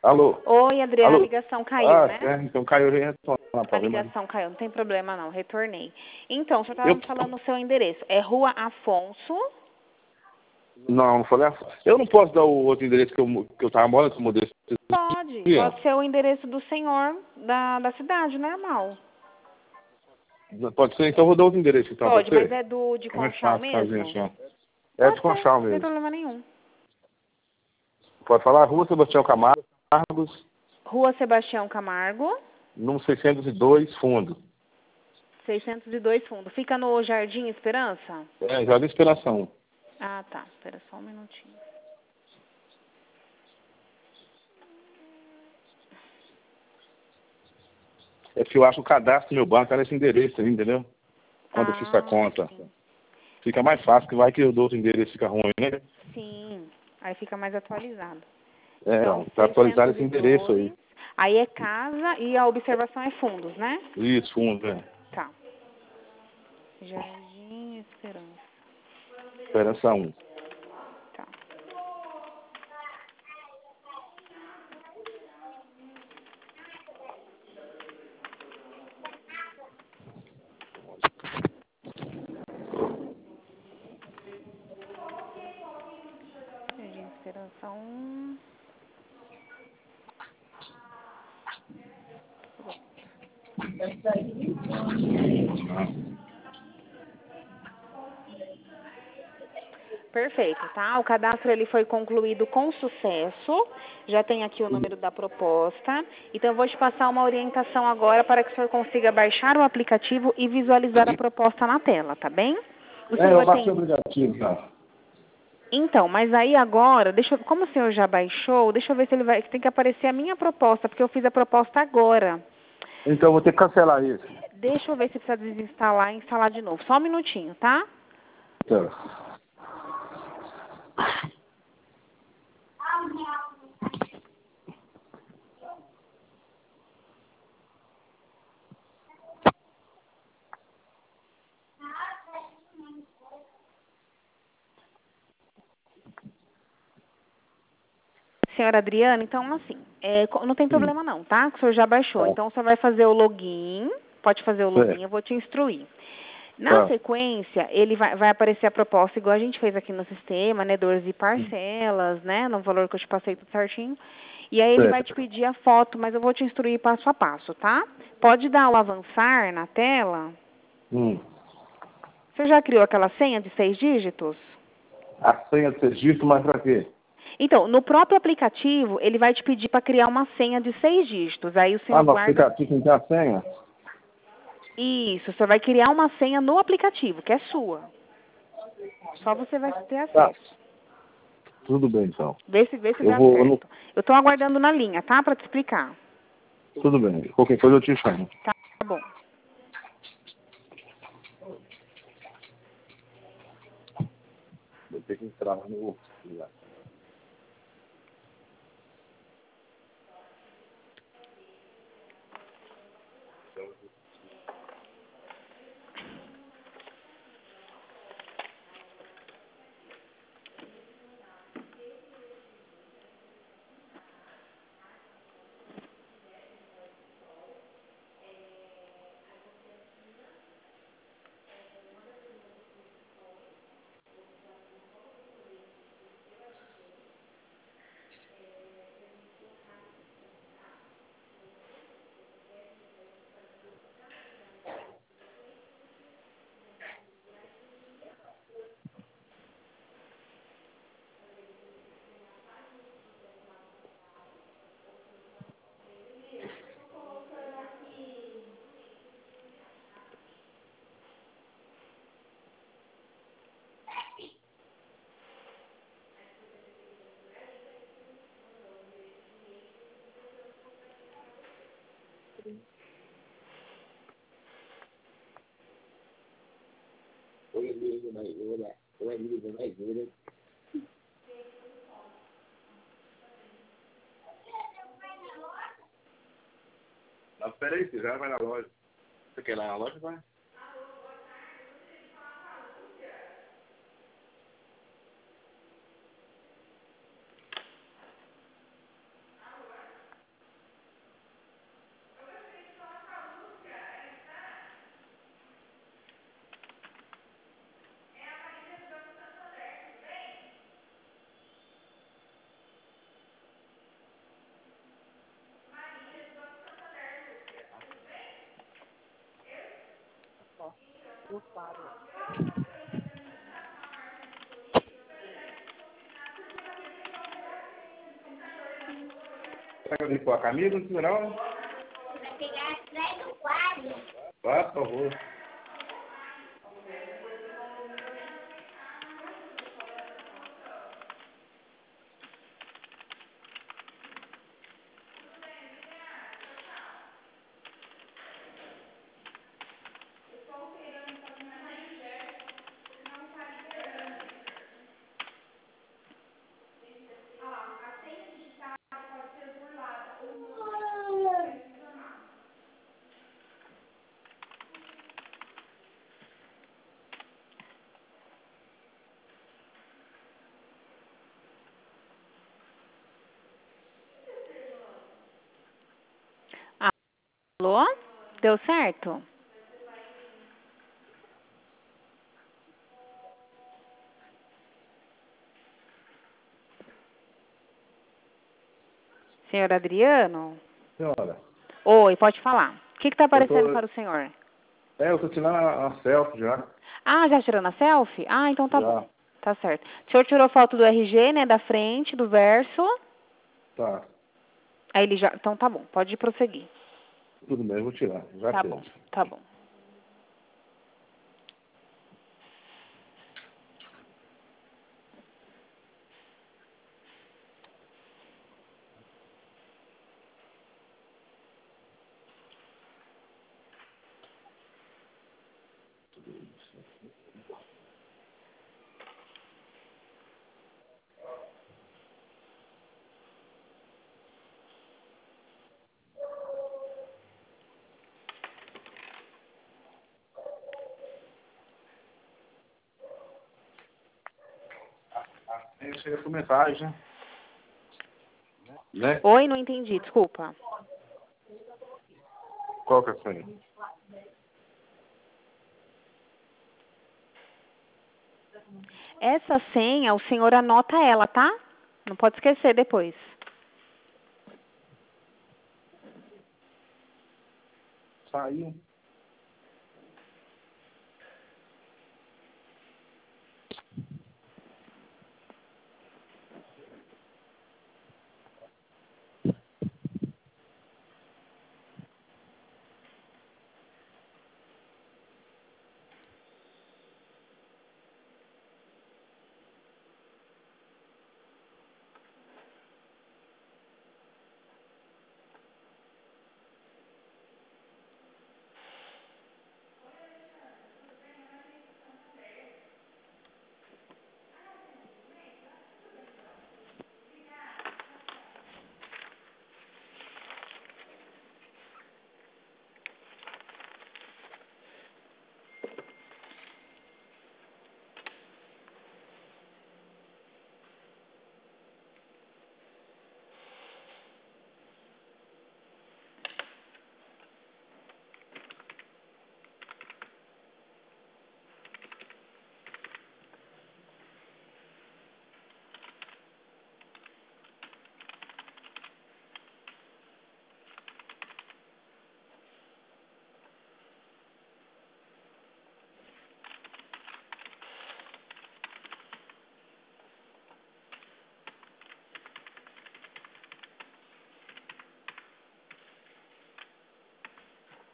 Alô? Oi, Adriana, a Alô? ligação caiu, né? Então caiu, eu ia retornar, A problema. ligação caiu, não tem problema não, retornei. Então, o senhor estava Eu, me falando o seu endereço. É Rua Afonso? não falei. Eu não posso dar o outro endereço que eu tava morando, que eu mudei. Pode ser o endereço do senhor da cidade, normal. Pode ser, então eu vou dar outro endereço então Pode, pra mas você. é de É mais Conchal fácil, casinha mesmo? só. É de Pode ser, Conchal não tem mesmo. problema nenhum. Pode falar, Rua Sebastião Camargo, Rua Sebastião Camargo, número 602, fundo. 602 Fundo. Fica no Jardim Esperança? É, Jardim Inspiração. Ah, tá. Espera só um minutinho. É que eu acho o cadastro do meu banco era esse endereço aí, entendeu? Quando eu fiz a Ah, conta. sim. Fica mais fácil, que vai que eu dou outro endereço fica ruim, né? Sim, aí fica mais atualizado. É, Então, para atualizar esse endereço 602. aí. Aí é casa e a observação é fundos, né? Isso, fundo, é. Tá. Jardim Esperança. Esperança 1. Tá. Jardim Esperança 1. Perfeito, tá? O cadastro ele foi concluído com sucesso. Já tem aqui o número da proposta. Então eu vou te passar uma orientação agora para que o senhor consiga baixar o aplicativo e visualizar a proposta na tela, tá bem? O senhor Eu vai baixei ter... o aplicativo, tá? Então, mas aí agora, como o senhor já baixou, deixa eu ver se ele vai, tem que aparecer a minha proposta, porque eu fiz a proposta agora. Então eu vou ter que cancelar isso. Deixa eu ver se precisa desinstalar e instalar de novo. Só um minutinho, tá? Então, Senhora Adriana, então assim, não tem problema não, tá? O senhor já baixou. tá. Então, o senhor vai fazer o login, pode fazer o login, eu Certo. vou te instruir. Na Tá. sequência, ele vai aparecer a proposta, igual a gente fez aqui no sistema, né? 12 parcelas, né? No valor que eu te passei tudo certinho. E aí ele vai te Certo. pedir a foto, mas eu vou te instruir passo a passo, tá? Pode dar o avançar na tela. Você já criou aquela senha de 6 dígitos? A senha de registro, mas pra quê? Então, no próprio aplicativo, ele vai te pedir para criar uma senha de 6 dígitos. Aí o senhor No guarda... aplicativo não tem a senha? Isso, você vai criar uma senha no aplicativo, que é sua. Só você vai ter Tá. acesso. Tudo bem, então. Vê se Eu dá vou... certo. Eu estou aguardando na linha, tá? Para te explicar. Tudo bem. Qualquer coisa eu te chamo. Tá bom. Vou ter que entrar no... Não, espera aí, você já vai na loja. Você quer ir lá na loja, vai? Será que eu limpar a camisa? Não, não? Vai pegar atrás do quadro. Vá, por favor. Alô? Deu certo? Senhor Adriano? Senhora, Oi, pode falar. O que está aparecendo eu para o senhor? tô tirando a selfie já. Ah, já tirou a selfie? Ah, então tá Já. bom. Tá certo. O senhor tirou foto do RG, né, da frente, do verso. Tá. Aí ele já... Então tá bom, pode prosseguir. Tudo bem, eu vou tirar. Já Tá fiz. bom, tá bom. Aí chega com mensagem, né? Oi, não entendi, desculpa. Qual que é a senha? Essa senha, o senhor anota ela, tá? Não pode esquecer depois. Saiu.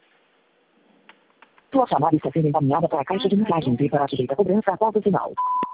Sua chamada está sendo encaminhada para a caixa de mensagens e para a sujeita cobrança após o sinal.